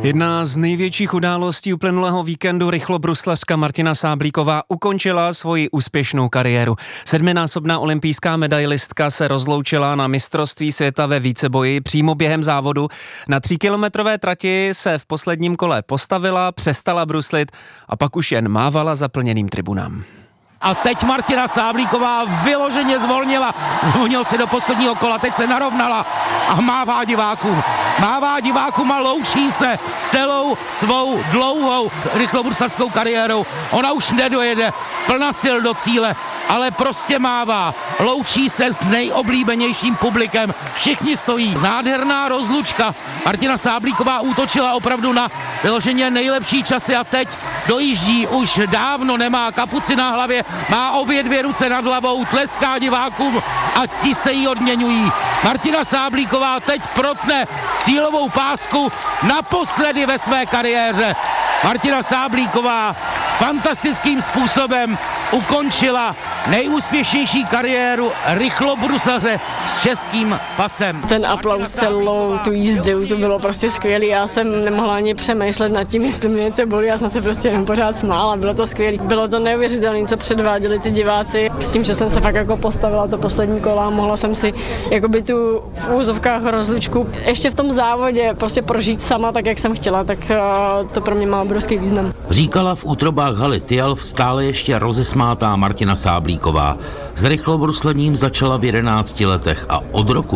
Jedna z největších událostí uplynulého víkendu rychlobruslařka Martina Sáblíková ukončila svoji úspěšnou kariéru. 7násobná olympijská medailistka se rozloučila na mistrovství světa ve víceboji přímo během závodu. Na 3kilometrové trati se v posledním kole postavila, přestala bruslit a pak už jen mávala zaplněným tribunám. A teď Martina Sáblíková vyloženě zvolnila. Zvonil si do posledního kola, teď se narovnala a mává divákům. Mává divákům a loučí se s celou svou dlouhou rychlobruslařskou kariérou. Ona už nedojede plna sil do cíle, ale prostě mává. Loučí se s nejoblíbenějším publikem. Všichni stojí. Nádherná rozlučka. Martina Sáblíková útočila opravdu na vyloženě nejlepší časy a teď dojíždí. Už dávno nemá kapuci na hlavě, má obě dvě ruce nad hlavou, tleská divákům a ti se jí odměňují. Martina Sáblíková teď protne cílovou pásku naposledy ve své kariéře. Martina Sáblíková fantastickým způsobem ukončila nejúspěšnější kariéru rychlobruslaře s českým pasem. Ten aplaus celou tu jízdu, to bylo prostě skvělý. Já jsem nemohla ani přemýšlet nad tím, jestli mě něco bolí, já jsem se prostě jenom pořád smála, bylo to skvělý. Bylo to neuvěřitelné, co předváděli ty diváci. S tím, že jsem se fakt jako postavila to poslední kola, mohla jsem si jakoby tu v úzovkách rozlučku ještě v tom závodě prostě prožít sama tak, jak jsem chtěla, tak to pro mě má obrovský význam. Říkala v útrobách haly Tyjalf stále ještě rozesmátá Martina Sáblíková. S rychlobruslením začala v 11 letech a od roku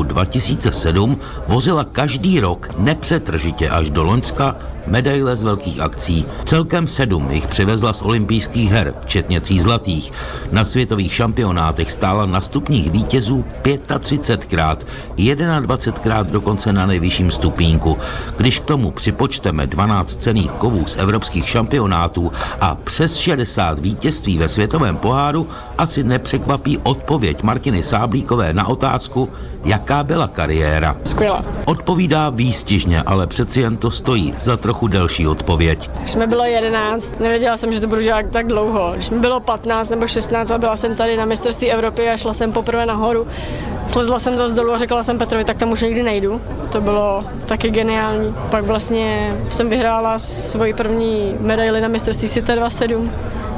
2007 vozila každý rok nepřetržitě až do Loňska medaile z velkých akcí. Celkem 7 jich přivezla z olympijských her, včetně 3 zlatých. Na světových šampionátech stála na stupních vítězů 35krát, 21krát dokonce na nejvyšším stupínku. Když k tomu připočteme 12 cenných kovů z evropských šampionátů a přes 60 vítězství ve světovém poháru, asi nepřekvapí odpověď Martiny Sáblíkové na otázku, jaká byla kariéra. Skvělá. Odpovídá výstižně, ale přeci jen to stojí za trochu delší odpověď. Když mi bylo 11, nevěděla jsem, že to budu dělat tak dlouho. Když mi bylo 15 nebo 16 a byla jsem tady na mistrovství Evropy a šla jsem poprvé nahoru, slezla jsem zas dolů a řekla jsem Petrovi, tak tam už nikdy nejdu. To bylo taky geniální. Pak vlastně jsem vyhrála svoji první medaili na mistrovství světa 27,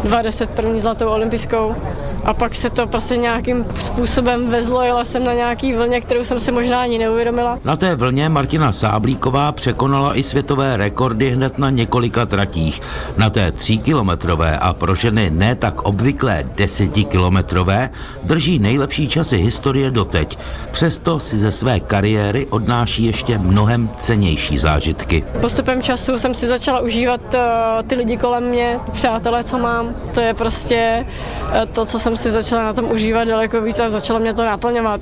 20 první zlatou olympijskou. A pak se to prostě nějakým způsobem vezlo, jela jsem na nějaký vlně, kterou jsem si možná ani neuvědomila. Na té vlně Martina Sáblíková překonala i světové rekordy hned na několika tratích. Na té 3kilometrové a pro ženy ne tak obvyklé 10kilometrové drží nejlepší časy historie doteď. Přesto si ze své kariéry odnáší ještě mnohem cennější zážitky. Postupem času jsem si začala užívat ty lidi kolem mě, přátelé, co mám. To je prostě to, co jsem si začala na tom užívat daleko víc a začalo mě to naplňovat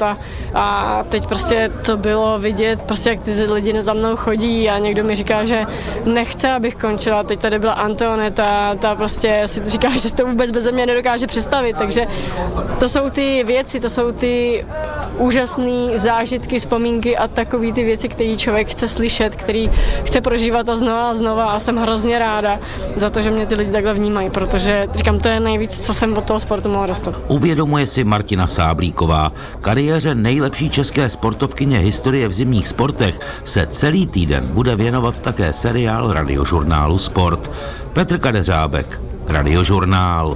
a teď prostě to bylo vidět, prostě jak ty lidi za mnou chodí a někdo mi říká, že nechce, abych končila. Teď tady byla Antoineta, ta prostě si říká, že to vůbec beze mě nedokáže představit, takže to jsou ty věci, to jsou ty úžasné zážitky, vzpomínky a takový ty věci, které člověk chce slyšet, který chce prožívat a znova a jsem hrozně ráda za to, že mě ty lidi takhle vnímají, protože říkám, to je nejvíc, co jsem od toho sportu mohla dostat. Uvědomuje si Martina Sáblíková. Kariéře nejlepší české sportovkyně historie v zimních sportech se celý týden bude věnovat také seriál Radiožurnálu Sport. Petr Kadeřábek, Radiožurnál.